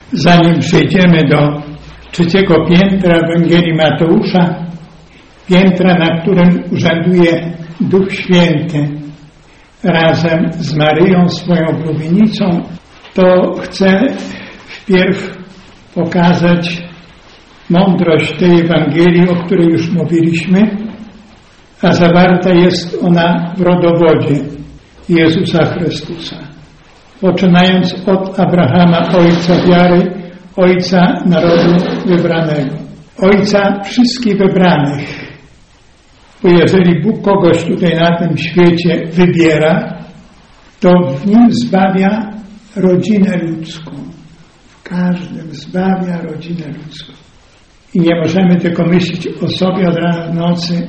Zanim przejdziemy do 3. piętra Ewangelii Mateusza, piętra, na którym urzęduje Duch Święty razem z Maryją, swoją oblubienicą, to chcę wpierw pokazać mądrość tej Ewangelii, o której już mówiliśmy, a zawarta jest ona w rodowodzie Jezusa Chrystusa. Poczynając od Abrahama, ojca wiary, ojca narodu wybranego, ojca wszystkich wybranych. Bo jeżeli Bóg kogoś tutaj na tym świecie wybiera, to w nim zbawia rodzinę ludzką. W każdym zbawia rodzinę ludzką. I nie możemy tylko myśleć o sobie od rana do nocy.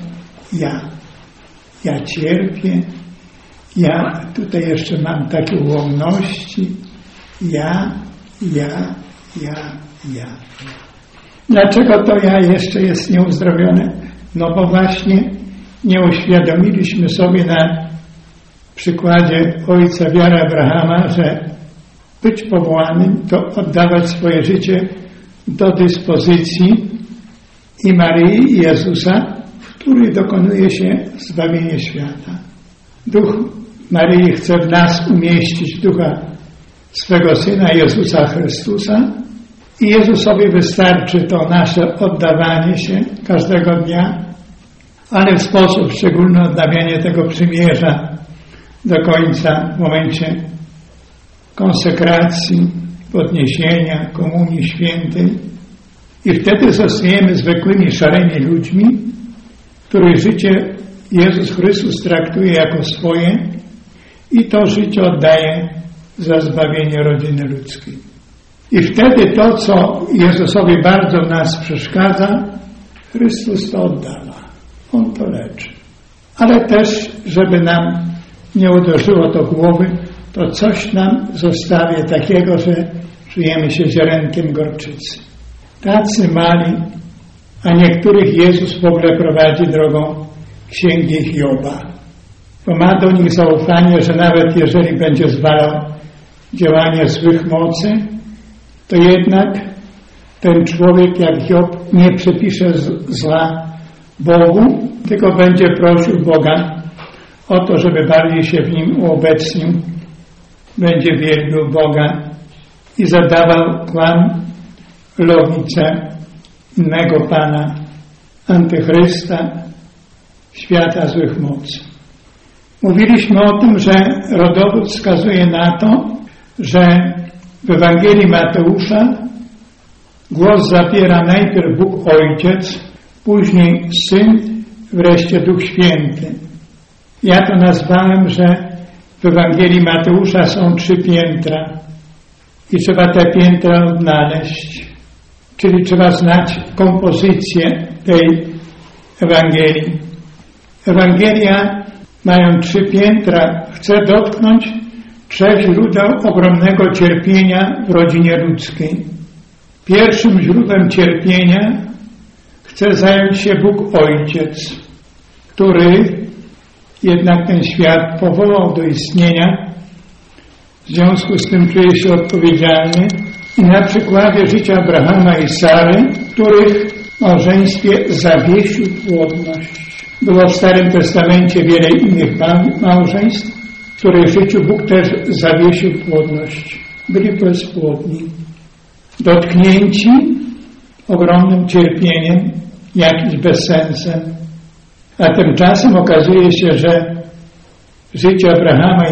Ja cierpię. Ja tutaj jeszcze mam takie ułomności. Ja. Dlaczego to ja jeszcze jest nieuzdrowione? No bo właśnie nie uświadomiliśmy sobie na przykładzie ojca wiary Abrahama, że być powołanym to oddawać swoje życie do dyspozycji i Maryi, i Jezusa, w której dokonuje się zbawienie świata. Duch Maryi chce w nas umieścić ducha swego Syna Jezusa Chrystusa i Jezusowi wystarczy to nasze oddawanie się każdego dnia, ale w sposób szczególny odnawianie tego przymierza do końca w momencie konsekracji, podniesienia, komunii świętej i wtedy zostajemy zwykłymi, szarymi ludźmi, których życie Jezus Chrystus traktuje jako swoje i to życie oddaje za zbawienie rodziny ludzkiej. I wtedy to, co Jezusowi bardzo w nas przeszkadza, Chrystus to oddala. On to leczy. Ale też, żeby nam nie uderzyło to głowy, to coś nam zostawie takiego, że czujemy się ziarenkiem gorczycy. Tacy mali, a niektórych Jezus w ogóle prowadzi drogą Księgi Hioba. Bo ma do nich zaufanie, że nawet jeżeli będzie zwalał działanie złych mocy, to jednak ten człowiek jak Hiob nie przypisze zła Bogu, tylko będzie prosił Boga o to, żeby bardziej się w nim uobecnił, będzie wielbił Boga i zadawał kłam logice innego Pana, Antychrysta, świata złych mocy. Mówiliśmy o tym, że rodowód wskazuje na to, że w Ewangelii Mateusza głos zabiera najpierw Bóg Ojciec, później Syn, wreszcie Duch Święty. Ja to nazwałem, że w Ewangelii Mateusza są 3 piętra i trzeba te piętra odnaleźć. Czyli trzeba znać kompozycję tej Ewangelii. Ewangelia, mają 3 piętra, chce dotknąć 3 źródeł ogromnego cierpienia w rodzinie ludzkiej. Pierwszym źródłem cierpienia chce zająć się Bóg Ojciec, który jednak ten świat powołał do istnienia, w związku z tym czuje się odpowiedzialny i na przykładzie życia Abrahama i Sary, których w małżeństwie zawiesił płodność. Było w Starym Testamencie wiele innych małżeństw, w których życiu Bóg też zawiesił płodność. Byli bezpłodni, dotknięci ogromnym cierpieniem, jakimś bezsensem. A tymczasem okazuje się, że w życiu Abrahama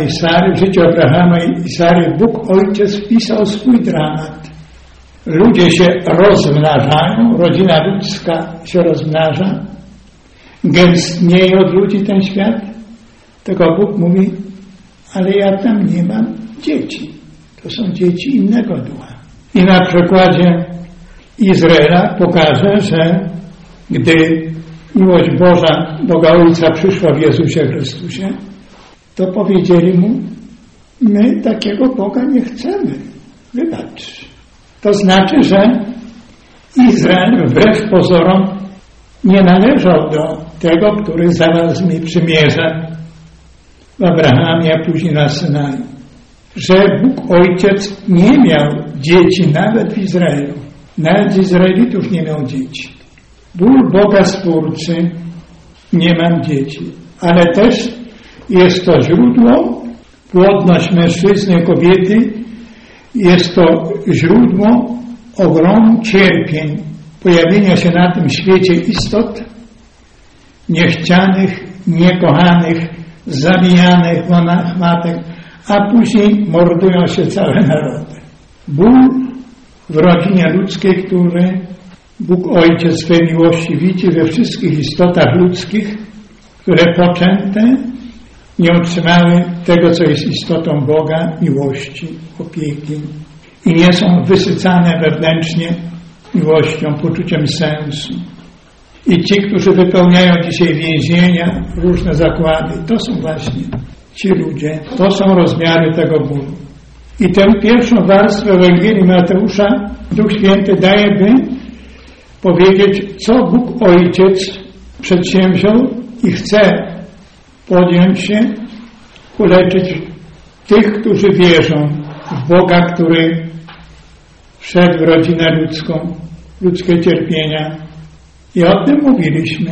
i Sary Bóg Ojciec wpisał swój dramat. Ludzie się rozmnażają, rodzina ludzka się rozmnaża, gęstnieje od ludzi ten świat, tylko Bóg mówi, ale ja tam nie mam dzieci. To są dzieci innego ducha. I na przykładzie Izraela pokażę, że gdy miłość Boża, Boga Ojca przyszła w Jezusie Chrystusie, to powiedzieli mu, my takiego Boga nie chcemy. Wybacz. To znaczy, że Izrael wbrew pozorom nie należał do tego, który zawarł z nimi przymierze w Abrahamie, a później na Synaju. że Bóg Ojciec nie miał dzieci nawet w Izraelu. Nawet z Izraelitów nie miał dzieci. Ból Boga Stwórcy, nie mam dzieci. Ale też jest to źródło, płodność mężczyzny i kobiety, jest to źródło ogromu cierpień, pojawienia się na tym świecie istot niechcianych, niekochanych, zabijanych matek, a później mordują się całe narody. Ból w rodzinie ludzkiej, który Bóg Ojciec swej miłości widzi we wszystkich istotach ludzkich, które poczęte nie otrzymały tego, co jest istotą Boga, miłości, opieki i nie są wysycane wewnętrznie miłością, poczuciem sensu. I ci, którzy wypełniają dzisiaj więzienia, różne zakłady, to są właśnie ci ludzie, to są rozmiary tego bólu. I tę pierwszą warstwę Ewangelii Mateusza Duch Święty daje, by powiedzieć, co Bóg Ojciec przedsięwziął i chce podjąć się uleczyć tych, którzy wierzą w Boga, który wszedł w rodzinę ludzką, ludzkie cierpienia. I o tym mówiliśmy.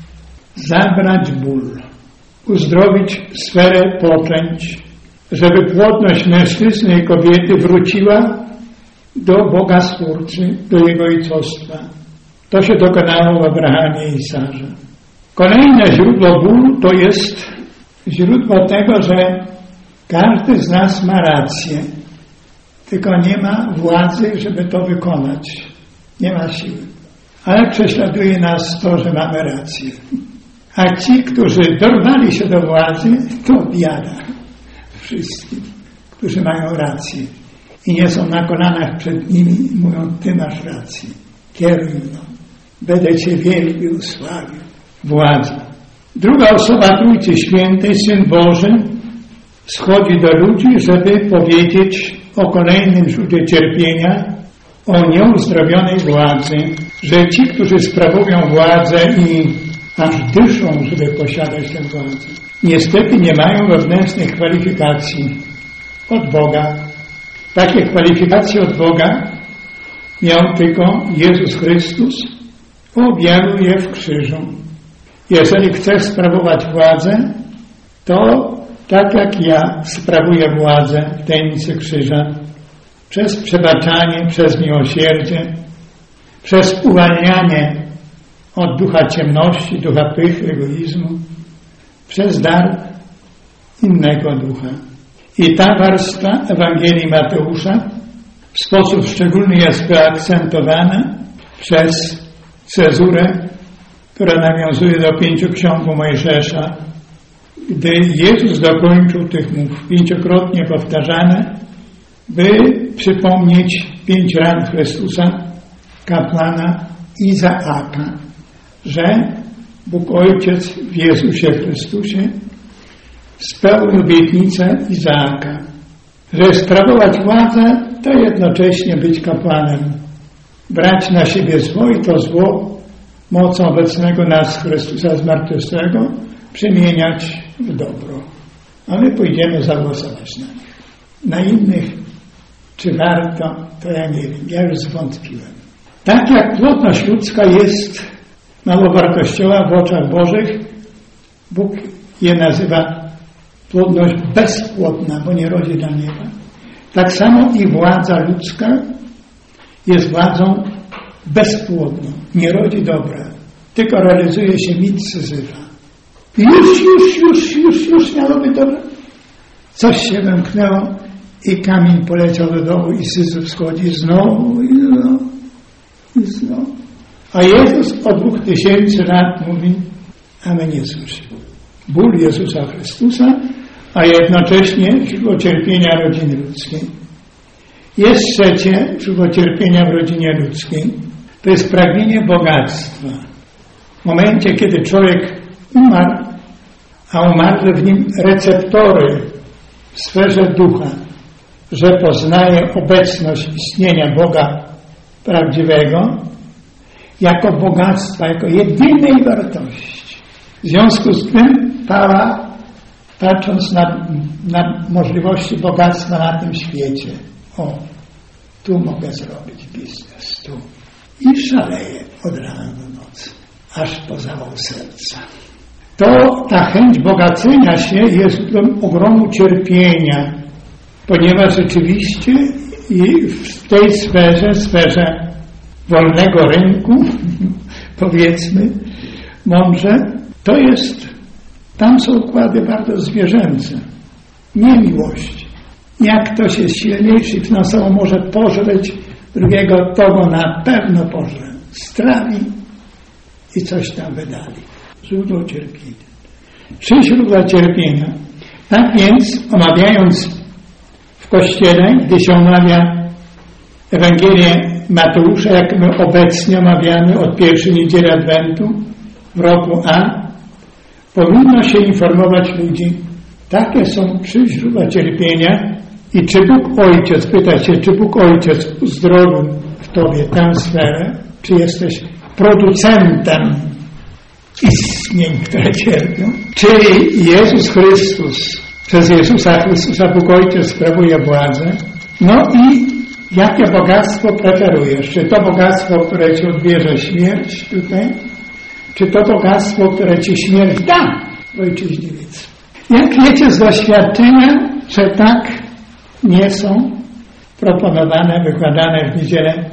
Zabrać ból, uzdrowić sferę poczęć, żeby płodność mężczyzny i kobiety wróciła do Boga Stwórcy, do Jego ojcostwa. To się dokonało w Abrahamie i Sarze. Kolejne źródło bólu to jest źródło tego, że każdy z nas ma rację, tylko nie ma władzy, żeby to wykonać. Nie ma siły. Ale prześladuje nas to, że mamy rację. A ci, którzy dorwali się do władzy, to biada wszystkim, którzy mają rację. I nie są na kolanach przed nimi i mówią, ty masz rację. Kieruj mną. Będę cię wielbił, sławił. Władza. Druga osoba Trójcy Świętej, Syn Boży, schodzi do ludzi, żeby powiedzieć o kolejnym źródle cierpienia, o nieuzdrowionej władzy, że ci, którzy sprawują władzę i aż dyszą, żeby posiadać tę władzę, niestety nie mają wewnętrznych kwalifikacji od Boga. Takie kwalifikacje od Boga miał tylko Jezus Chrystus, objawił je w krzyżu. Jeżeli chcesz sprawować władzę, to tak jak ja sprawuję władzę w tajemnicy krzyża, przez przebaczanie, przez miłosierdzie, przez uwalnianie od ducha ciemności, ducha pychy, egoizmu, przez dar innego ducha. I ta warstwa Ewangelii Mateusza w sposób szczególny jest wyakcentowana przez cezurę, która nawiązuje do 5 ksiąg Mojżesza. Gdy Jezus dokończył tych mów, 5-krotnie powtarzane, by przypomnieć 5 ran Chrystusa, kapłana Izaaka, że Bóg Ojciec w Jezusie Chrystusie spełnił obietnicę Izaaka, że sprawować władzę to jednocześnie być kapłanem, brać na siebie zło i to zło mocą obecnego nas Chrystusa zmartwychwstałego przemieniać w dobro. A my pójdziemy zagłosować na nich. Na innych, czy warto, to ja nie wiem, ja już zwątpiłem. Tak jak płodność ludzka jest małowartościowa w oczach Bożych, Bóg je nazywa płodność bezpłodna, bo nie rodzi dla nieba. Tak samo i władza ludzka jest władzą bezpłodną, nie rodzi dobra, tylko realizuje się mit Syzyfa. Już miało być dobre. Coś się wymknęło i kamień poleciał do dołu i Syzyf schodzi znowu. A Jezus od 2000 lat mówi, a my nie słyszymy. Ból Jezusa Chrystusa, a jednocześnie źródło cierpienia rodziny ludzkiej. Jest trzecie źródło cierpienia w rodzinie ludzkiej. To jest pragnienie bogactwa. W momencie, kiedy człowiek umarł, a umarły w nim receptory w sferze ducha, że poznaje obecność istnienia Boga prawdziwego jako bogactwa, jako jedynej wartości. W związku z tym pała patrząc na możliwości bogactwa na tym świecie. O, tu mogę zrobić biznes, tu. I szaleje od rana do nocy, aż po zawał serca. Ta chęć bogacenia się jest ogromu cierpienia, ponieważ rzeczywiście i w tej sferze wolnego rynku, powiedzmy mądrze, tam są układy bardzo zwierzęce, nie miłość. Jak ktoś jest silniejszy finansowo, może pożreć drugiego, to go na pewno pożre. Strawi i coś tam wydali. Źródło cierpienia. 3 źródła cierpienia. Tak więc, omawiając w Kościele, gdy się omawia Ewangelię Mateusza, jak my obecnie omawiamy od pierwszej niedzieli Adwentu w roku A, powinno się informować ludzi, takie są 3 źródła cierpienia i czy Bóg Ojciec, pyta się, czy Bóg Ojciec uzdrowił w Tobie tę sferę, czy jesteś producentem istnień, które cierpią, czy Jezus Chrystus, przez Jezusa Chrystusa Bóg Ojciec sprawuje władzę, no i jakie bogactwo preferujesz? Czy to bogactwo, które Ci odbierze śmierć tutaj, czy to bogactwo, które Ci śmierć da w ojczyźnie wiec? Jak wiecie z doświadczenia, że tak nie są proponowane, wykładane w niedzielę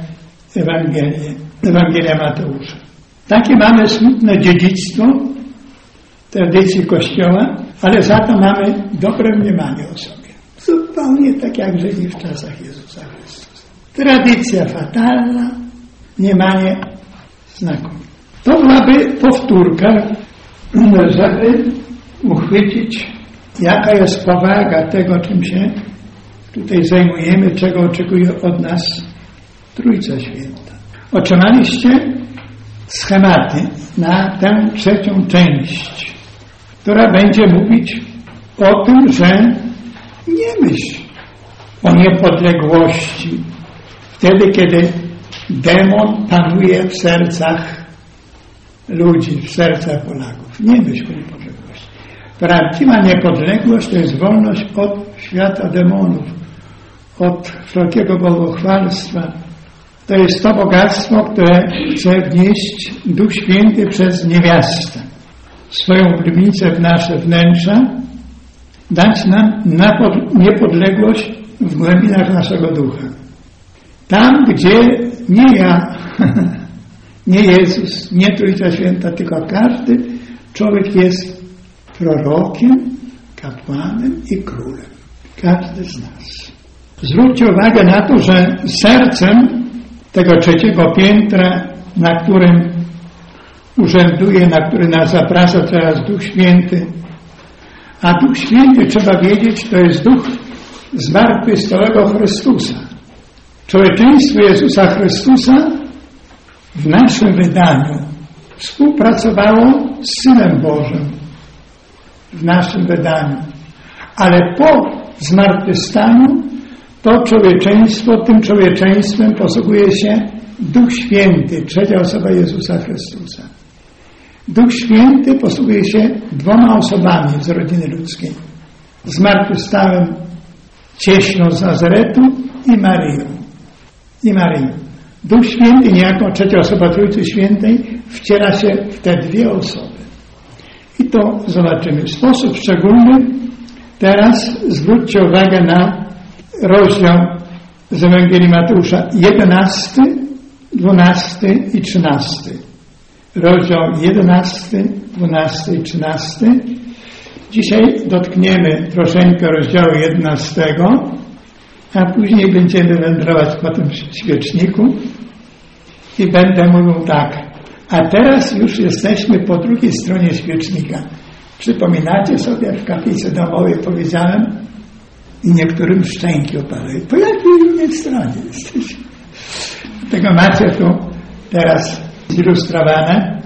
Ewangelia Mateusza. Takie mamy smutne dziedzictwo tradycji Kościoła, ale za to mamy dobre mniemanie o sobie. Zupełnie tak jak żyli w czasach Jezusa Chrystusa. Tradycja fatalna, mniemanie znakomite. To byłaby powtórka, żeby uchwycić, jaka jest powaga tego, czym się tutaj zajmujemy, czego oczekuje od nas Trójca Święta. Otrzymaliście schematy na tę 3. część, która będzie mówić o tym, że nie myśl o niepodległości wtedy, kiedy demon panuje w sercach ludzi, w sercach Polaków. Nie myśl o niepodległości. Prawdziwa niepodległość to jest wolność od świata demonów, od wszelkiego bałwochwalstwa. To jest to bogactwo, które chce wnieść Duch Święty przez niewiastę. Swoją oblubienicę w nasze wnętrza, dać nam niepodległość w głębinach naszego ducha. Tam, gdzie nie ja, nie Jezus, nie Trójca Święta, tylko każdy człowiek jest prorokiem, kapłanem i królem. Każdy z nas. Zwróćcie uwagę na to, że sercem tego 3. piętra, na którym urzęduje, na który nas zaprasza teraz Duch Święty, a Duch Święty, trzeba wiedzieć, to jest Duch zmartwychwstałego Chrystusa. Człowieczeństwo Jezusa Chrystusa w naszym wydaniu współpracowało z Synem Bożym w naszym wydaniu. Ale po zmartwychwstaniu to człowieczeństwo, tym człowieczeństwem posługuje się Duch Święty, 3. osoba Jezusa Chrystusa. Duch Święty posługuje się 2 osobami z rodziny ludzkiej. Zmartwychwstałym cieślą z Nazaretu i Maryją. Duch Święty, niejako 3. osoba Trójcy Świętej, wciela się w te 2 osoby. I to zobaczymy w sposób szczególny. Teraz zwróćcie uwagę na rozdział z Ewangelii Mateusza 11, 12 i 13. Rozdział 11, 12 i 13. Dzisiaj dotkniemy troszeczkę rozdziału 11, a później będziemy wędrować po tym świeczniku i będę mówił tak. A teraz już jesteśmy po drugiej stronie świecznika. Przypominacie sobie, w kaplicy domowej powiedziałem i niektórym szczęki opadały. Po jakiej drugiej stronie jesteśmy? Tego macie tu teraz zilustrowane.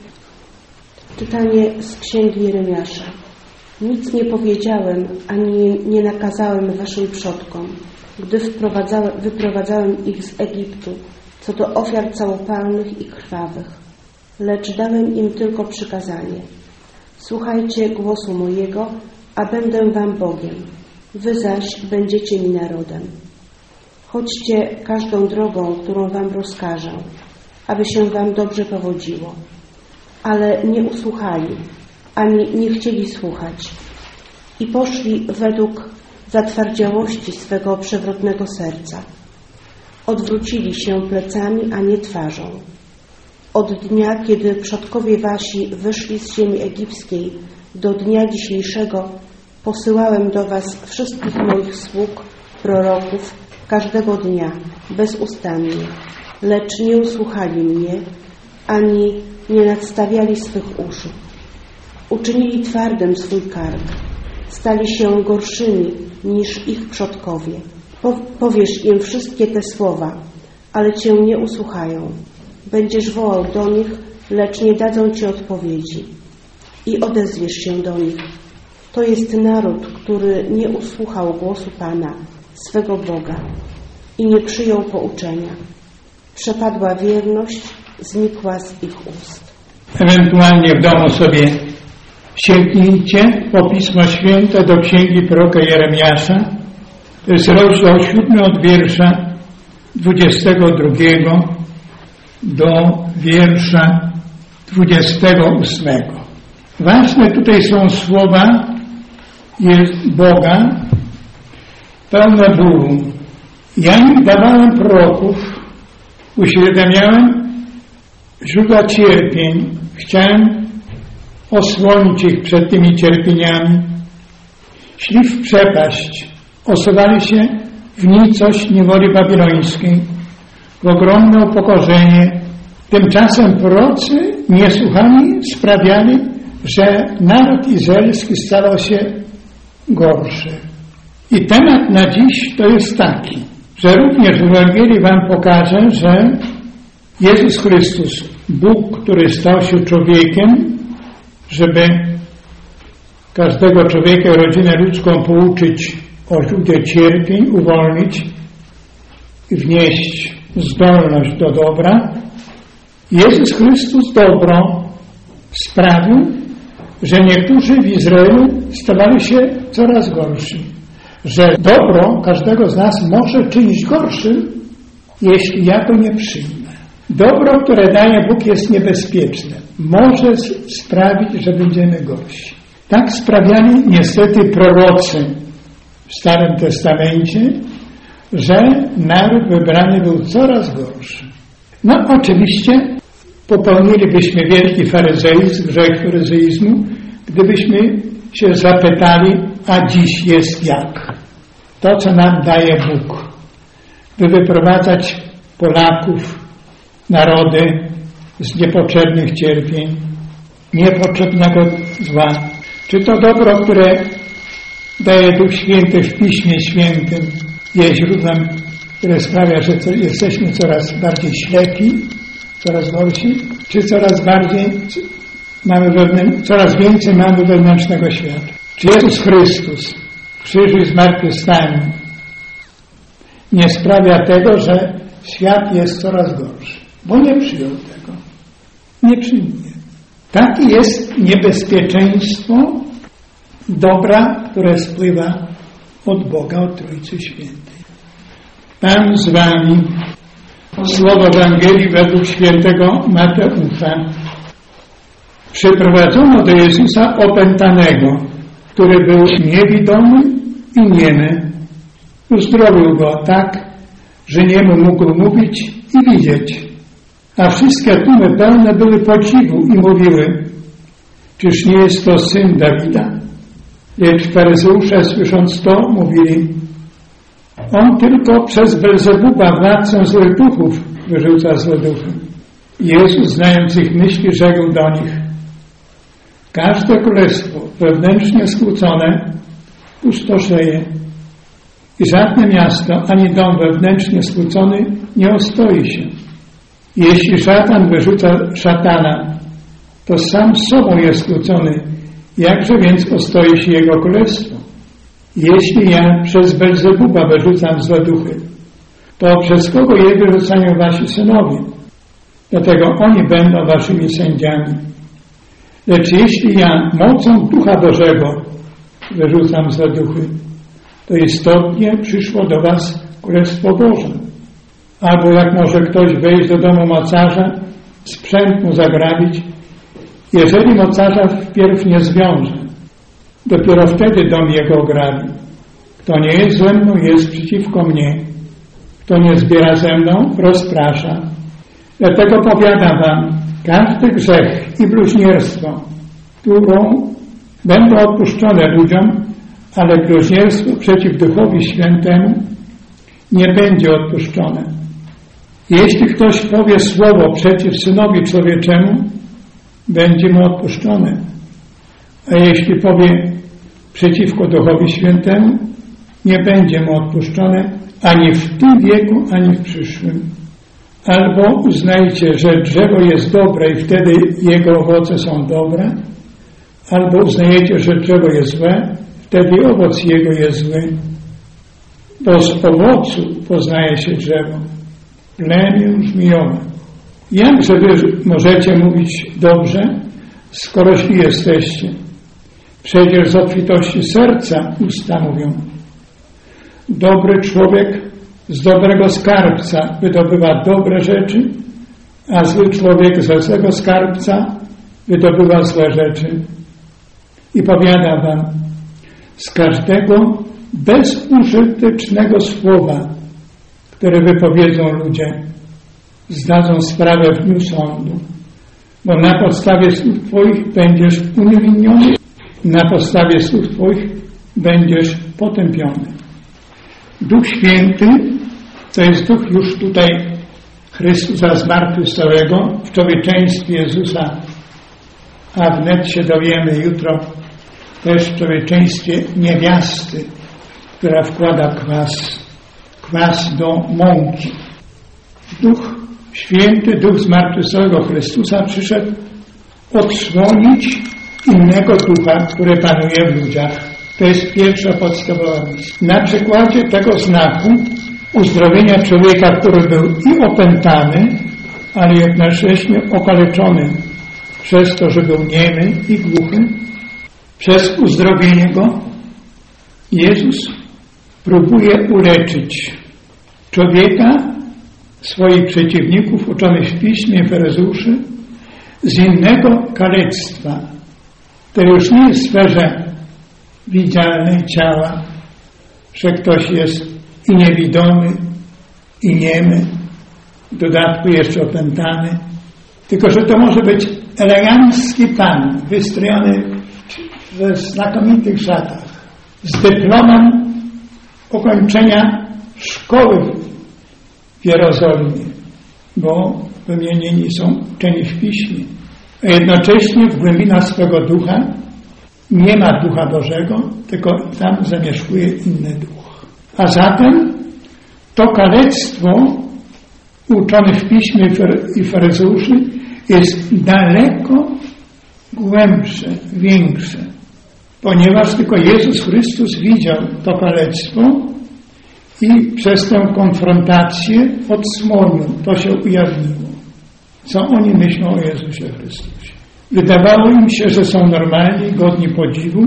Czytanie z Księgi Jeremiasza. Nic nie powiedziałem, ani nie nakazałem waszym przodkom, gdy wyprowadzałem ich z Egiptu, co do ofiar całopalnych i krwawych. Lecz dałem im tylko przykazanie. Słuchajcie głosu mojego a będę wam Bogiem, wy zaś będziecie mi narodem. Chodźcie każdą drogą, którą wam rozkażę, aby się wam dobrze powodziło. Ale nie usłuchali, ani nie chcieli słuchać i poszli według zatwardziałości swego przewrotnego serca. Odwrócili się plecami, a nie twarzą. Od dnia, kiedy przodkowie wasi wyszli z ziemi egipskiej, do dnia dzisiejszego posyłałem do was wszystkich moich sług, proroków, każdego dnia, bezustannie, lecz nie usłuchali mnie, ani nie nadstawiali swych uszu. Uczynili twardym swój kark, stali się gorszymi niż ich przodkowie. Powiesz im wszystkie te słowa, ale cię nie usłuchają. Będziesz wołał do nich, lecz nie dadzą ci odpowiedzi. I odezwiesz się do nich. To jest naród, który nie usłuchał głosu Pana, swego Boga, i nie przyjął pouczenia. Przepadła wierność, znikła z ich ust. Ewentualnie w domu sobie sięgnijcie po Pismo Święte do księgi proroka Jeremiasza. To jest rozdział 7 od wiersza 22 do wiersza 28. Ważne tutaj są słowa Boga pełne bólu. Ja im dawałem proroków, uświadamiałem źródła cierpień, chciałem osłonić ich przed tymi cierpieniami. Szli w przepaść, osuwali się w nicość niewoli babilońskiej, w ogromne upokorzenie. Tymczasem prorocy niesłuchani sprawiali, że naród izraelski stawał się gorszy. I temat na dziś to jest taki, że również w Ewangelii wam pokażę, że Jezus Chrystus, Bóg, który stał się człowiekiem, żeby każdego człowieka, rodzinę ludzką pouczyć o źródle cierpień, uwolnić i wnieść zdolność do dobra. Jezus Chrystus dobro sprawił, że niektórzy w Izraelu stawali się coraz gorsi. Że dobro każdego z nas może czynić gorszym, jeśli ja to nie przyjmę. Dobro, które daje Bóg, jest niebezpieczne. Może sprawić, że będziemy gorsi. Tak sprawiali niestety prorocy w Starym Testamencie, że naród wybrany był coraz gorszy. No oczywiście popełnilibyśmy wielki faryzeizm, grzech faryzeizmu, gdybyśmy się zapytali, a dziś jest jak? To, co nam daje Bóg, by wyprowadzać Polaków, narody z niepotrzebnych cierpień, niepotrzebnego zła. Czy to dobro, które daje Duch Święty w Piśmie Świętym, jest źródłem, które sprawia, że jesteśmy coraz bardziej ślepi, coraz gorsi, czy coraz więcej mamy wewnętrznego świata? Czy Jezus Chrystus w krzyżu i zmartwychwstaniu nie sprawia tego, że świat jest coraz gorszy? Bo nie przyjął tego. Nie przyjmuje. Takie jest niebezpieczeństwo dobra, które spływa od Boga, od Trójcy Świętej. Pan z wami. Słowo Ewangelii według świętego Mateusza. Przyprowadzono do Jezusa opętanego, który był niewidomy i niemy. Uzdrowił go tak, że niemu mógł mówić i widzieć. A wszystkie tłumy pełne były podziwu i mówiły: czyż nie jest to syn Dawida? Lecz faryzeusze, słysząc to, mówili: on tylko przez Belzebuba, władcę złych duchów, wyrzuca złe duchy. Jezus, znając ich myśli, rzekł do nich: każde królestwo wewnętrznie skłócone pustoszeje i żadne miasto, ani dom wewnętrznie skłócony nie ostoi się. Jeśli szatan wyrzuca szatana, to sam z sobą jest skłócony, jakże więc ostoi się jego królestwo? Jeśli ja przez Belzebuba wyrzucam złe duchy, to przez kogo je wyrzucają wasi synowie? Dlatego oni będą waszymi sędziami. Lecz jeśli ja mocą Ducha Bożego wyrzucam za duchy, to istotnie przyszło do was Królestwo Boże. Albo jak może ktoś wejść do domu mocarza, sprzęt mu zagrabić, jeżeli mocarza wpierw nie zwiąże, dopiero wtedy dom jego ograbi. Kto nie jest ze mną, jest przeciwko mnie. Kto nie zbiera ze mną, rozprasza. Dlatego powiadam wam, każdy grzech i bluźnierstwo, którą będą odpuszczone ludziom, ale bluźnierstwo przeciw Duchowi Świętemu nie będzie odpuszczone. Jeśli ktoś powie słowo przeciw Synowi Człowieczemu, będzie mu odpuszczone. A jeśli powie przeciwko Duchowi Świętemu, nie będzie mu odpuszczone ani w tym wieku, ani w przyszłym. Albo uznajcie, że drzewo jest dobre i wtedy jego owoce są dobre, albo uznajecie, że drzewo jest złe, wtedy owoc jego jest zły. Bo z owocu poznaje się drzewo. Plemię żmijowe. Jakże wy możecie mówić dobrze, skoro źli jesteście? Przecież z obfitości serca usta mówią. Dobry człowiek z dobrego skarbca wydobywa dobre rzeczy, a zły człowiek ze złego skarbca wydobywa złe rzeczy. I powiadam wam, z każdego bezużytecznego słowa, które wypowiedzą ludzie, zdadzą sprawę w dniu sądu, bo na podstawie słów twoich będziesz uniewinniony, na podstawie słów twoich będziesz potępiony. Duch Święty, to jest Duch już tutaj Chrystusa zmartwychwstałego, w człowieczeństwie Jezusa, a wnet się dowiemy jutro też w człowieczeństwie niewiasty, która wkłada kwas do mąki. Duch Święty, Duch zmartwychwstałego Chrystusa przyszedł odsłonić innego ducha, który panuje w ludziach. To jest pierwsza podstawowa myśl. Na przykładzie tego znaku uzdrowienia człowieka, który był i opętany, ale jednocześnie okaleczony przez to, że był niemy i głuchy, przez uzdrowienie go Jezus próbuje uleczyć człowieka, swoich przeciwników uczonych w Piśmie, faryzeuszy, z innego kalectwa, które już nie jest w sferze widzialnej ciała, że ktoś jest i niewidomy, i niemy, w dodatku jeszcze opętany, tylko że to może być elegancki pan, wystrojony w znakomitych szatach, z dyplomem ukończenia szkoły w Jerozolimie, bo wymienieni są uczeni w Piśmie, a jednocześnie w głębinach swego ducha nie ma Ducha Bożego, tylko tam zamieszkuje inny duch. A zatem to kalectwo uczonych w Piśmie i faryzeuszy jest daleko głębsze, większe, ponieważ tylko Jezus Chrystus widział to kalectwo i przez tę konfrontację odsłonił, to się ujawniło. Co oni myślą o Jezusie Chrystusie? Wydawało im się, że są normalni, godni podziwu.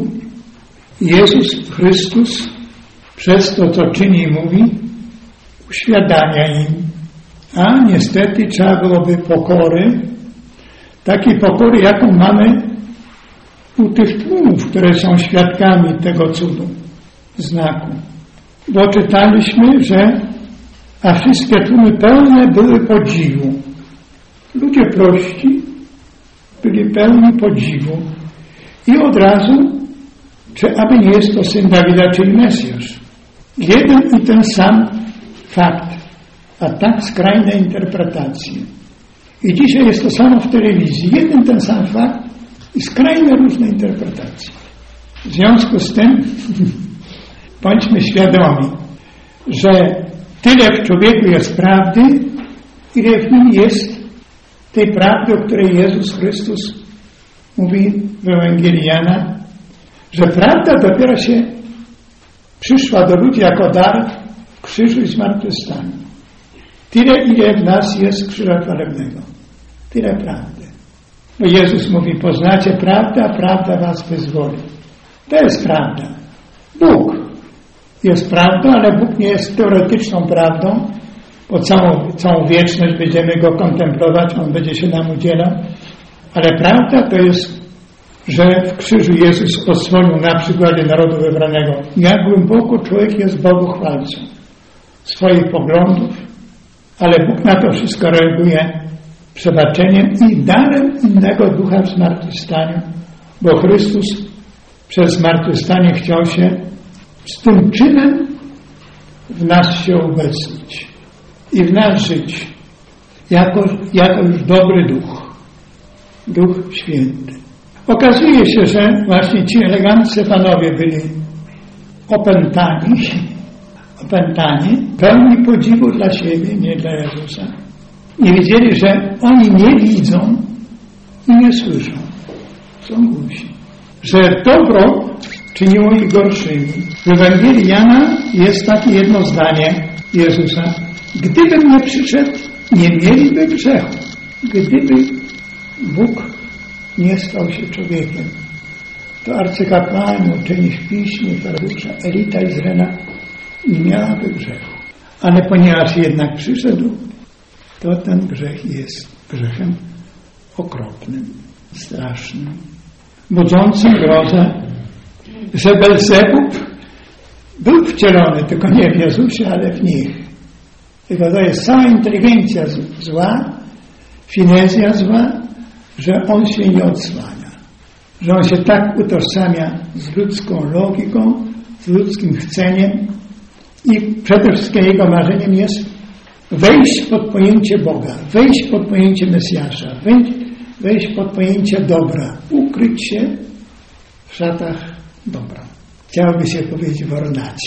Jezus Chrystus przez to, co czyni i mówi, uświadamia im. A niestety trzeba byłoby pokory, takiej pokory, jaką mamy u tych tłumów, które są świadkami tego cudu, znaku. Bo czytaliśmy, że a wszystkie tłumy pełne były podziwu. Ludzie prości byli pełni podziwu. I od razu, czy aby nie jest to Syn Dawida, czyli Mesjasz. Jeden i ten sam fakt, a tak skrajne interpretacje. I dzisiaj jest to samo w telewizji. Jeden ten sam fakt i skrajne różne interpretacje. W związku z tym bądźmy świadomi, że tyle w człowieku jest prawdy, ile w nim jest tej prawdy, o której Jezus Chrystus mówi w Ewangelii Jana, że prawda dopiero się przyszła do ludzi jako dar w krzyżu i zmartwychwstaniu. Tyle, ile w nas jest krzyża chwalebnego. Tyle prawdy. Bo Jezus mówi, poznacie prawdę, a prawda was wyzwoli. To jest prawda. Bóg jest prawdą, ale Bóg nie jest teoretyczną prawdą, bo całą wieczność będziemy Go kontemplować, On będzie się nam udzielał. Ale prawda to jest, że w krzyżu Jezus odsłonił na przykładzie narodu wybranego, jak głęboko człowiek jest bogochwalcą swoich poglądów, ale Bóg na to wszystko reaguje przebaczeniem i darem innego ducha w zmartwychwstaniu, bo Chrystus przez zmartwychwstanie chciał się z tym czynem w nas się obecnić i w nas żyć jako już dobry duch, Duch Święty. Okazuje się, że właśnie ci eleganccy panowie byli opętani, pełni podziwu dla siebie, nie dla Jezusa. Nie wiedzieli, że oni nie widzą i nie słyszą. Są głusi. Że dobro czyniło ich gorszymi. W Ewangelii Jana jest takie jedno zdanie Jezusa. Gdybym nie przyszedł, nie mieliby grzechu. Gdyby Bóg nie stał się człowiekiem, to arcykapłani, uczeni w piśmie, faryzeusze, elita Izraela nie miałaby grzechu. Ale ponieważ jednak przyszedł, to ten grzech jest grzechem okropnym, strasznym, budzącym grozę, że Belzebub był wcielony, tylko nie w Jezusie, ale w nich. Tylko to jest cała inteligencja zła, finezja zła, że on się nie odsłania. Że on się tak utożsamia z ludzką logiką, z ludzkim chceniem i przede wszystkim jego marzeniem jest wejść pod pojęcie Boga, wejść pod pojęcie Mesjasza, wejść pod pojęcie dobra, ukryć się w szatach dobra. Chciałoby się powiedzieć w ornacie.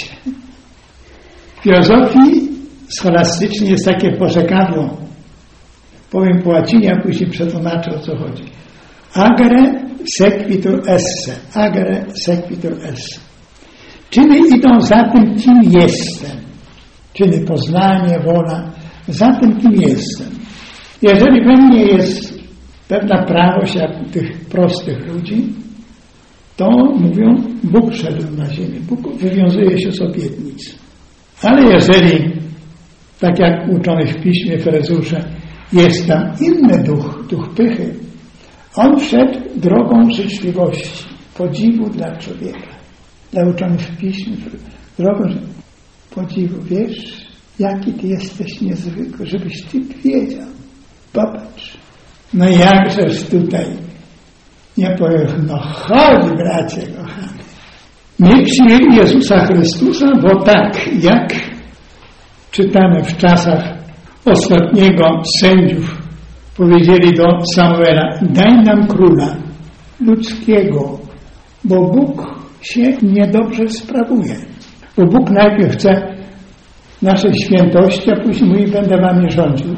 W filozofii scholastycznej jest takie porzekadło, powiem po łacinie, a później przetłumaczę, o co chodzi. Agere sequitur esse, agere sequitur esse. Czyny idą za tym, kim jestem. Czyny poznanie, wola, za tym, kim jestem. Jeżeli we mnie jest pewna prawość, jak tych prostych ludzi, to mówią, Bóg szedł na ziemię, Bóg wywiązuje się z obietnic. Ale jeżeli, tak jak uczony w piśmie faryzeusze, jest tam inny duch pychy, on wszedł drogą życzliwości, podziwu dla człowieka. Dla uczonych w piśmie, drogą podziwu, wiesz, jaki ty jesteś niezwykły, żebyś ty wiedział. Popatrz. No jakżeż tutaj nie powiem, no chodź, bracie kochany. Nie przyjęli Jezusa Chrystusa, bo tak jak czytamy w czasach ostatniego sędziów, powiedzieli do Samuela, daj nam króla ludzkiego, bo Bóg się niedobrze sprawuje. Bo Bóg najpierw chce naszej świętości, a później mówi, będę wami rządził.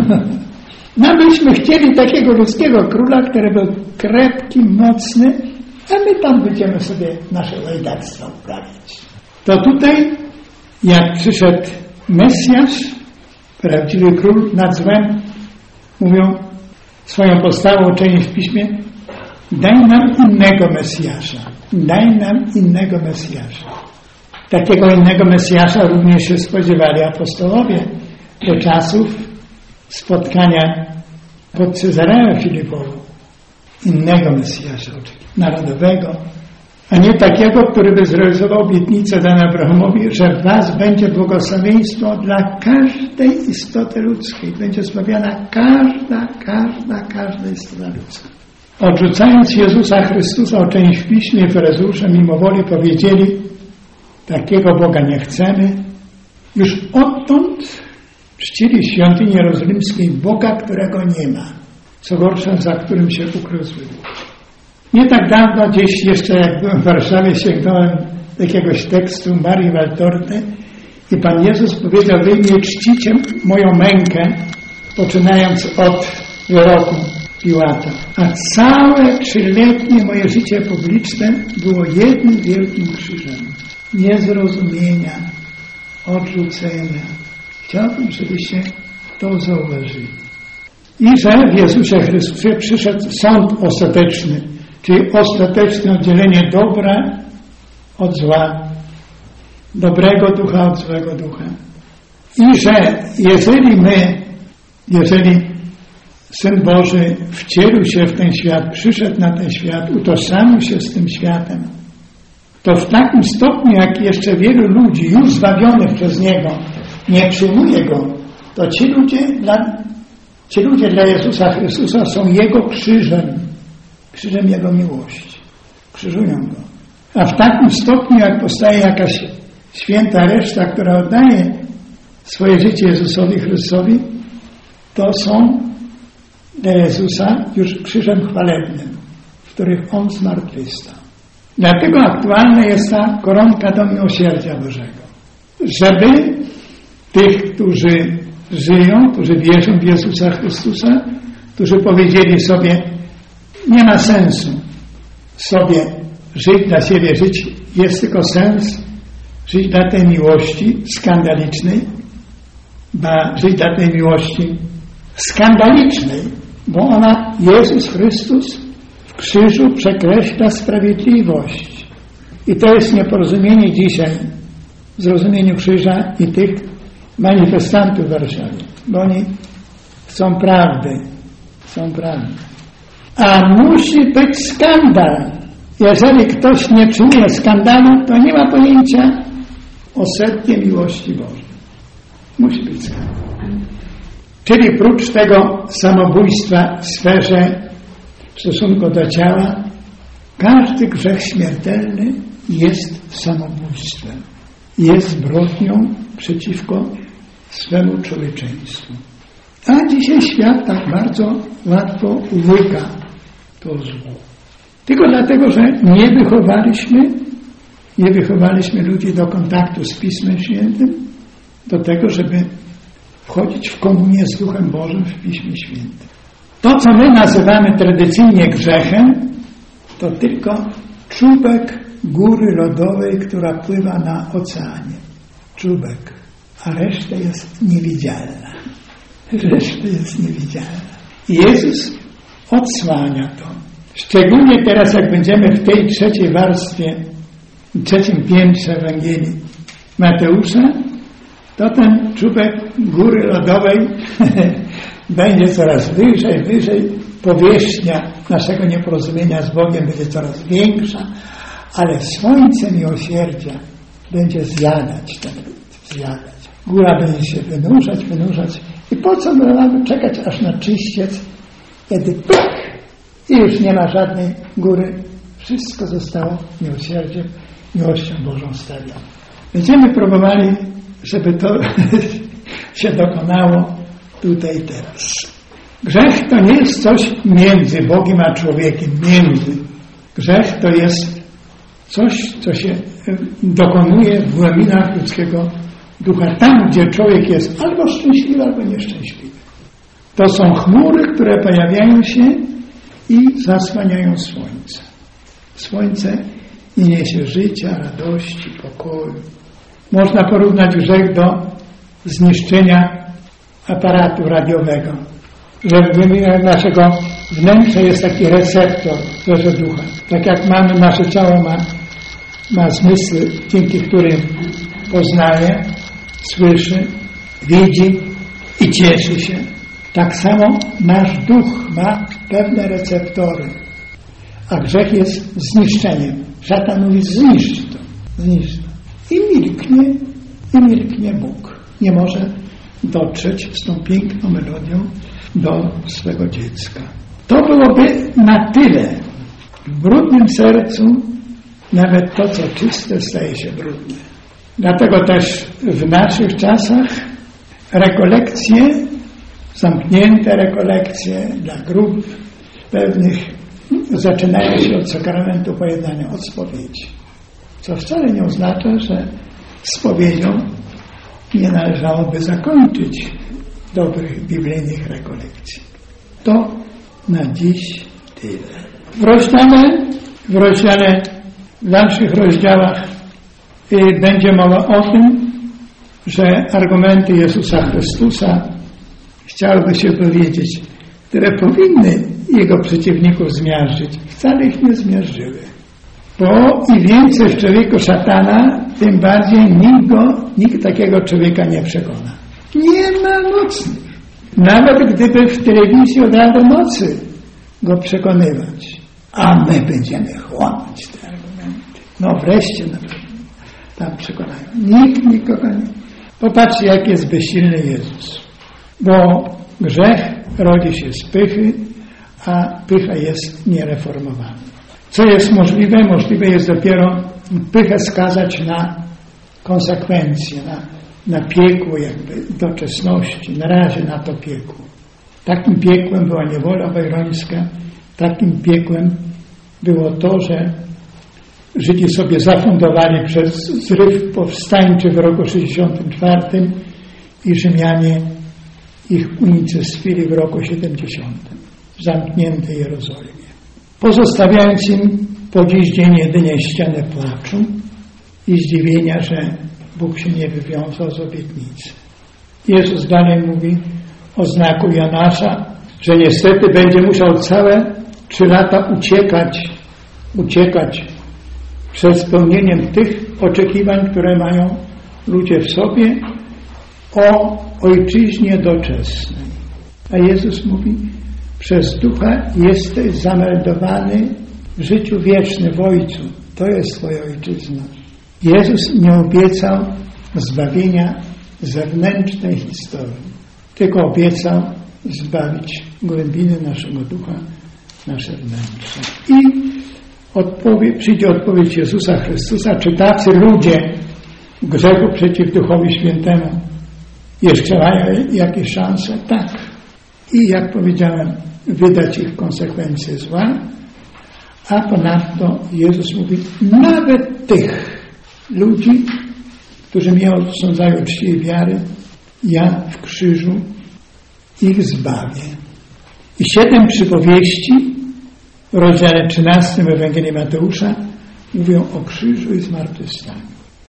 No myśmy chcieli takiego ludzkiego króla, który był krepki, mocny, a my tam będziemy sobie nasze łajdactwo uprawiać. To tutaj, jak przyszedł Mesjasz, prawdziwy król nad złem, mówią swoją postawą uczeni w piśmie, daj nam innego Mesjasza. Daj nam innego Mesjasza. Takiego innego Mesjasza również się spodziewali apostołowie do czasów spotkania pod Cezareem Filipową. Innego Mesjasza, narodowego, a nie takiego, który by zrealizował obietnicę daną Abrahamowi, że w was będzie błogosławieństwo dla każdej istoty ludzkiej. Będzie zbawiona każda istota ludzka. Odrzucając Jezusa Chrystusa, uczeni w piśmie, faryzeusze mimo woli powiedzieli, takiego Boga nie chcemy. Już odtąd czcili w świątyni jerozolimskiej Boga, którego nie ma. Co gorsza, za którym się ukrył zły duch. Nie tak dawno, gdzieś jeszcze jak byłem w Warszawie, sięgnąłem do jakiegoś tekstu Marii Waltorty i Pan Jezus powiedział, wy nie czcicie moją mękę, poczynając od wyroku Piłata. A całe 3-letnie moje życie publiczne było jednym wielkim krzyżem. Niezrozumienia, odrzucenia. Chciałbym, żebyście to zauważyli. I że w Jezusie Chrystusie przyszedł sąd ostateczny, czyli ostateczne oddzielenie dobra od zła, dobrego ducha od złego ducha. I że jeżeli Syn Boży wcielił się w ten świat, przyszedł na ten świat, utożsamił się z tym światem, to w takim stopniu, jak jeszcze wielu ludzi już zbawionych przez Niego nie przyjmuje Go, to ci ludzie dla Jezusa Chrystusa są Jego krzyżem Jego miłości. Krzyżują Go. A w takim stopniu, jak powstaje jakaś święta reszta, która oddaje swoje życie Jezusowi Chrystusowi, to są dla Jezusa już krzyżem chwalebnym, w których On zmartwychwstał. Dlatego aktualna jest ta koronka do miłosierdzia Bożego. Żeby tych, którzy żyją, którzy wierzą w Jezusa Chrystusa, którzy powiedzieli sobie, nie ma sensu sobie żyć dla siebie, żyć jest tylko sens żyć dla tej miłości skandalicznej, żyć dla tej miłości skandalicznej, bo ona, Jezus Chrystus w krzyżu przekreśla sprawiedliwość. I to jest nieporozumienie dzisiaj w zrozumieniu krzyża i tych manifestantów w Warszawie, bo oni chcą prawdy. A musi być skandal. Jeżeli ktoś nie czuje skandalu, to nie ma pojęcia o sednie miłości Bożej. Musi być skandal. Czyli prócz tego samobójstwa w sferze w stosunku do ciała, każdy grzech śmiertelny jest samobójstwem. Jest zbrodnią przeciwko swemu człowieczeństwu. A dzisiaj świat tak bardzo łatwo łyka to zło. Tylko dlatego, że nie wychowaliśmy ludzi do kontaktu z Pismem Świętym, do tego, żeby wchodzić w komunię z Duchem Bożym w Piśmie Świętym. To, co my nazywamy tradycyjnie grzechem, to tylko czubek góry lodowej, która pływa na oceanie. Czubek. A reszta jest niewidzialna. I Jezus odsłania to. Szczególnie teraz, jak będziemy w tej trzeciej warstwie, trzecim piętrze Ewangelii Mateusza, to ten czubek góry lodowej będzie coraz wyżej, powierzchnia naszego nieporozumienia z Bogiem będzie coraz większa, ale słońce miłosierdzia będzie zjadać ten lód, zjadać. Góra będzie się wynurzać i po co mamy czekać aż na czyściec, kiedy i już nie ma żadnej góry, wszystko zostało miłością Bożą stawione. Będziemy próbowali, żeby to się dokonało tutaj i teraz. Grzech to nie jest coś między Bogiem a człowiekiem, Grzech to jest coś, co się dokonuje w głębinach ludzkiego ducha, tam, gdzie człowiek jest albo szczęśliwy, albo nieszczęśliwy. To są chmury, które pojawiają się i zasłaniają słońce. Słońce nie niesie życia, radości, pokoju. Można porównać grzech do zniszczenia aparatu radiowego, że w głębinach naszego wnętrza jest taki receptor Bożego Ducha. Tak jak nasze ciało ma zmysły, dzięki którym poznaje, słyszy, widzi i cieszy się. Tak samo nasz duch ma pewne receptory, a grzech jest zniszczeniem. Szatan mówi, zniszcz to. I milknie Bóg. Nie może dotrzeć z tą piękną melodią do swego dziecka. To byłoby na tyle. W brudnym sercu nawet to, co czyste, staje się brudne. Dlatego też w naszych czasach rekolekcje, zamknięte rekolekcje dla grup pewnych zaczynają się od sakramentu pojednania, od spowiedzi. Co wcale nie oznacza, że spowiedzią nie należałoby zakończyć dobrych biblijnych rekolekcji. To na dziś tyle. W rozdziale, w dalszych rozdziałach będzie mowa o tym, że argumenty Jezusa Chrystusa, chciałoby się powiedzieć, które powinny Jego przeciwników zmiażdżyć, wcale ich nie zmiażdżyły. Bo im więcej w człowieku szatana, tym bardziej nikt takiego człowieka nie przekona. Nie ma mocnych. Nawet gdyby w telewizji od rana do nocy go przekonywać. A my będziemy chłonąć te argumenty. No wreszcie tam przekonają. Nikt nikogo nie. Popatrzcie, jak jest bezsilny Jezus. Bo grzech rodzi się z pychy, a pycha jest niereformowana. Co jest możliwe? Możliwe jest dopiero pychę skazać na konsekwencje, na piekło jakby doczesności. Na razie na to piekło. Takim piekłem była niewola wajrońska. Takim piekłem było to, że Żydzi sobie zafundowali przez zryw powstańczy w roku 64 i Rzymianie ich unicestwili w roku 70 w zamkniętej Jerozolimie. Pozostawiając im po dziś dzień jedynie ścianę płaczu i zdziwienia, że Bóg się nie wywiązał z obietnicy. Jezus dalej mówi o znaku Jonasza, że niestety będzie musiał całe 3 lata uciekać przed spełnieniem tych oczekiwań, które mają ludzie w sobie o ojczyźnie doczesnej. A Jezus mówi, przez Ducha jesteś zameldowany w życiu wiecznym w Ojcu. To jest Twoja ojczyzna. Jezus nie obiecał zbawienia zewnętrznej historii, tylko obiecał zbawić głębiny naszego ducha, nasze wnętrze. I przyjdzie odpowiedź Jezusa Chrystusa, czy tacy ludzie w grzechu przeciw Duchowi Świętemu jeszcze mają jakieś szanse? Tak. I jak powiedziałem, wydać ich konsekwencje zła, a ponadto Jezus mówi, nawet tych ludzi, którzy mnie odsądzają czci i wiary, ja w krzyżu ich zbawię. I 7 przypowieści w rozdziale 13 Ewangelii Mateusza mówią o krzyżu i zmartwychwstaniu.